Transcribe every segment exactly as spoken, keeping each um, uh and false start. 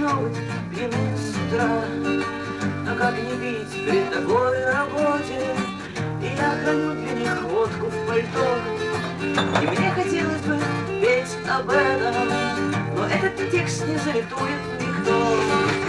новый пьяный с утра. Но как не пить при такой работе? И я храню для них водку в пальто. И мне хотелось бы петь об этом, но этот текст не залитует никто.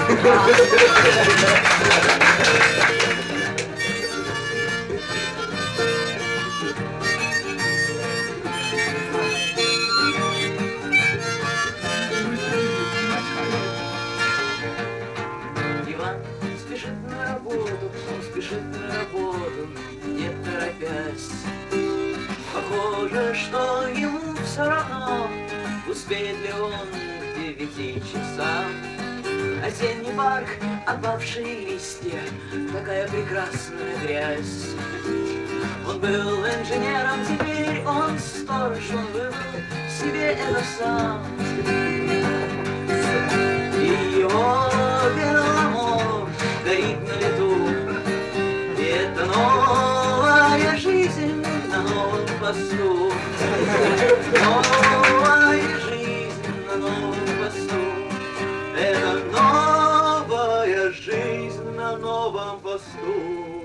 Иван спешит на работу, он спешит на работу, не торопясь. Похоже, что ему все равно, успеет ли он к девяти часам. Осенний парк, опавшие листья, такая прекрасная грязь. Он был инженером, теперь он сторож, он выбрал себе это сам. И его беломор горит на лету, и это новая жизнь на новом посту. Новая жизнь на новом посту. Это новая жизнь на новом посту.